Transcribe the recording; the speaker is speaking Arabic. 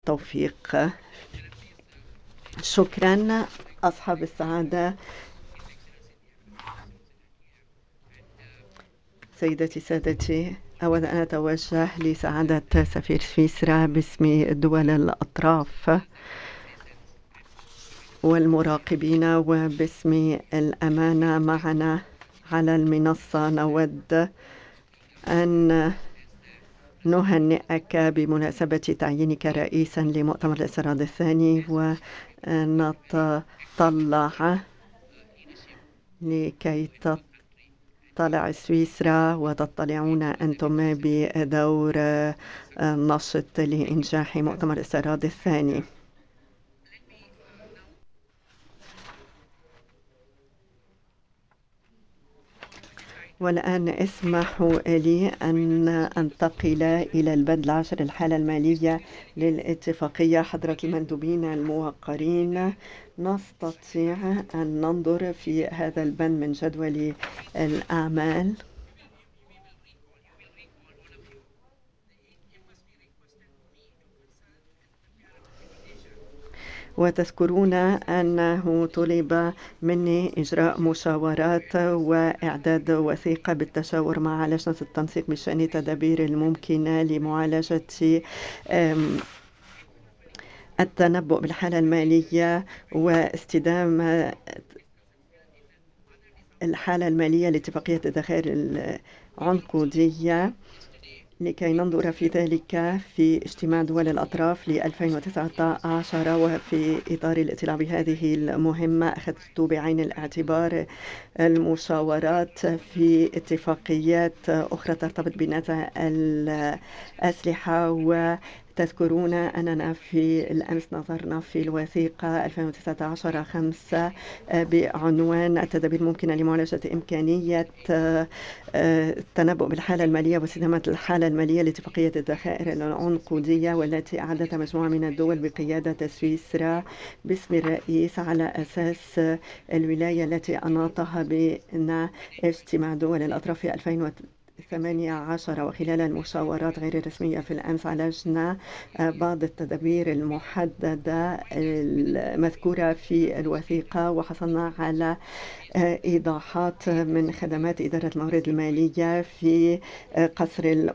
توفيق. شكرا أصحاب السعادة، سيدتي سادتي. أولا أنا أتوجه لسعادة سفير سويسرا باسم دول الأطراف والمراقبين وباسم الأمانة معنا على المنصة. نود أن نهنئك بمناسبة تعيينك رئيسا لمؤتمر الاستيراد الثاني، ونتطلع لكي تطلع سويسرا وتطلعون أنتم بدور نشط لإنجاح مؤتمر الاستيراد الثاني. والآن اسمحوا لي أن أنتقل إلى البند العاشر، الحالة المالية للاتفاقية. حضرة المندوبين الموقرين، نستطيع أن ننظر في هذا البند من جدول الأعمال. وتذكرون أنه طلب مني إجراء مشاورات وإعداد وثيقة بالتشاور مع لجنة التنسيق بشأن التدابير الممكنة لمعالجة التنبؤ بالحالة المالية واستدامة الحالة المالية لاتفاقية الذخائر العنقودية، لكي ننظر في ذلك في اجتماع دول الأطراف ل 2019. وفي إطار الاطلاع بهذه المهمة أخذت بعين الاعتبار المشاورات في اتفاقيات أخرى ترتبط بنزع الأسلحة. وتذكرون أننا في الأمس نظرنا في الوثيقة 2019-5 بعنوان التدابير الممكنة لمعالجة إمكانية التنبؤ بالحالة المالية واستدامة الحالة المالية لاتفاقية الذخائر العنقودية، والتي أعدتها مجموعة من الدول بقيادة سويسرا باسم الرئيس على أساس الولاية التي أناطها بنا اجتماع دول الأطراف في 2018. وخلال المشاورات غير الرسمية في الأمس عالجنا بعض التدابير المحددة المذكورة في الوثيقة، وحصلنا على إيضاحات من خدمات إدارة الموارد المالية في قصر